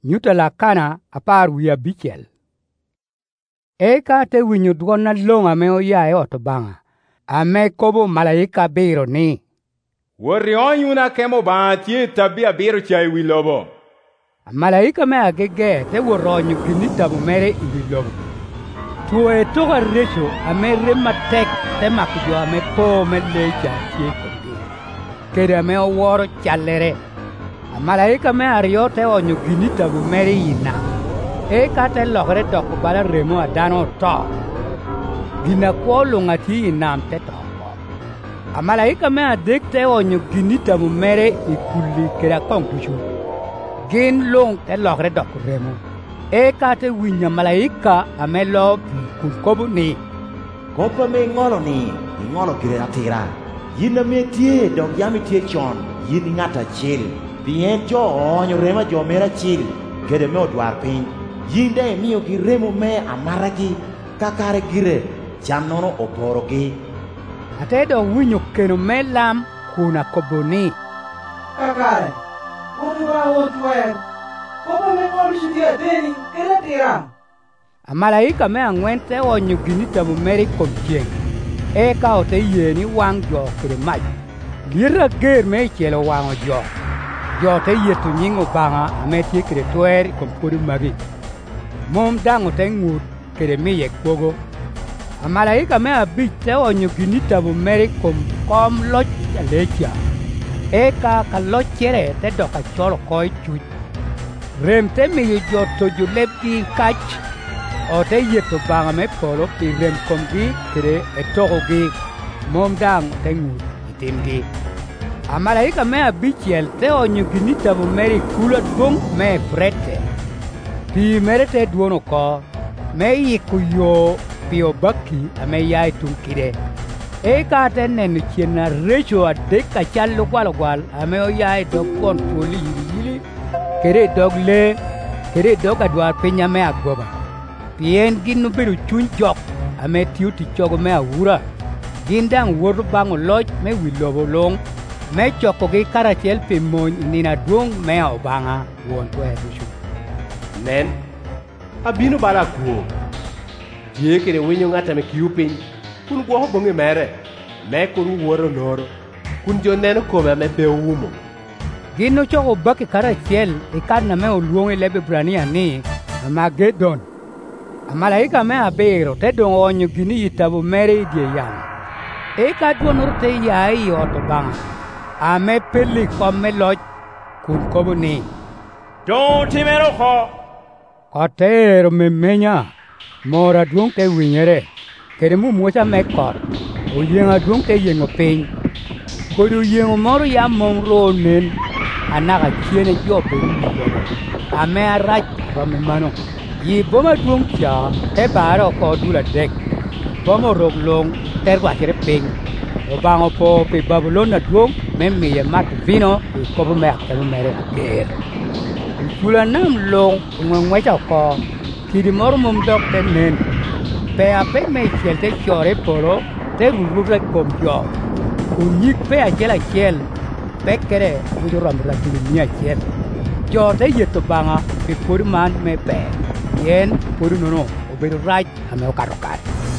Nyutala kana apar wiya bichel. Eka te winyo dwon na long ame oyae ot banga. Ame kobo malaika biro ni. Worion yuna kemo ba tie tabia biro chai wi lobo. Malaika me agege te woronyo ginita mere iwi lobo. Tuwe toka resho ame rematek te makjo ame po me lecha tie kondi. Kede ame oworo chalere. Malaika me ario te onyo ginita mere ina. Eka te lokre doko bala remo adano to. Gina kwa lungati inam te to. Malaika me adek te onyo ginita mere ikuli kera kongkushu. Gin long te lokre doko remo. Eka te winya malaika ame lo kunkobu ni. Kopa me ngolo ni, ngolo kire atira. Yina me tie dok yami tie chon, yin ngata chil. Bien jo onyo rema jo mera chil. Kede me odwar piny. Yinde miyo gi remo me amaragi kakare gire chanono oporogi. Atedo winyo keno me lam kuna koboni. Kakare, udura otwer. Kopa me ngolo shidia deni kere tira. Malaika me ang'wen te onyo ginita mere komchieng. Eka ote yeni wang jo kede mach. Lira ger me chelo wango jo. Jo te yetu nyingo banga ame tie kede twer kompuri magi. Mom dango te ngut kede miye kwogo. Malaika me abich te onyo ginita mere kom loch alecha. Eka ka loch chere te doka cholo koi chuch. Rem te miye jo tojo lepki kach. O te yeto banga me polo pi rem komgi kede etoko gi. Mom dango te ngut itimgi. Malaika me abichiel te onyo ginita mere kula dwong me frete. Pi mere te duono ko, me yiku yo pio baki ame yai tunkide. Eka te nenu chena recho adek kachalo gwal ame o yai dog kon poli yili. Kere dog le, kere dog adwar pinya me agoba. Pien ginu biru chun jok ame tiu ti chogo me awura. Gindang wodu bango loj me wilobo long. Me choko gi karachel pi mon nina duong me obanga won to edushu. Nen, abino bala kuo. Die kere winyo ngata me kiupin. Kun guo bonge mere. Me kuru woro noro. Kun jo neno kome me be umo. Gino choko baki karachel ikarna me uluonge lebe brania ni Amagedon. Malaika me abero te don onyo gini yitabu mere die yang. Eka duonur te yai oto banga. Ame peli komme loj kun kobu ni. Don timero ko. Kotero me menya. Mora duong te winyere. Kere mu mucha me kot. O yenga duong te yengo ping. Kodu yengo moro ya mongro nen. Anaka chiene jope. Ame arach rame mano. Yi boma duong cha. Te baro ko dula dek. Bomo rog long. Terwa kere ping. Obango po pe Babylona duong. Memi ye mat vino. Kobu me akelu mere ger. Kula nam long. Ngwengwecha ko. Kidi moro mum dok ten nen. Pe ape me chel te chore poro. Te rurure kom jo. Unyik pe achela chel. Pe kere. Ujuram rakili niya chel. Jo te yeto banga. Pe puri man me pe. Yen puri nono. Obedo raj ame okarokat.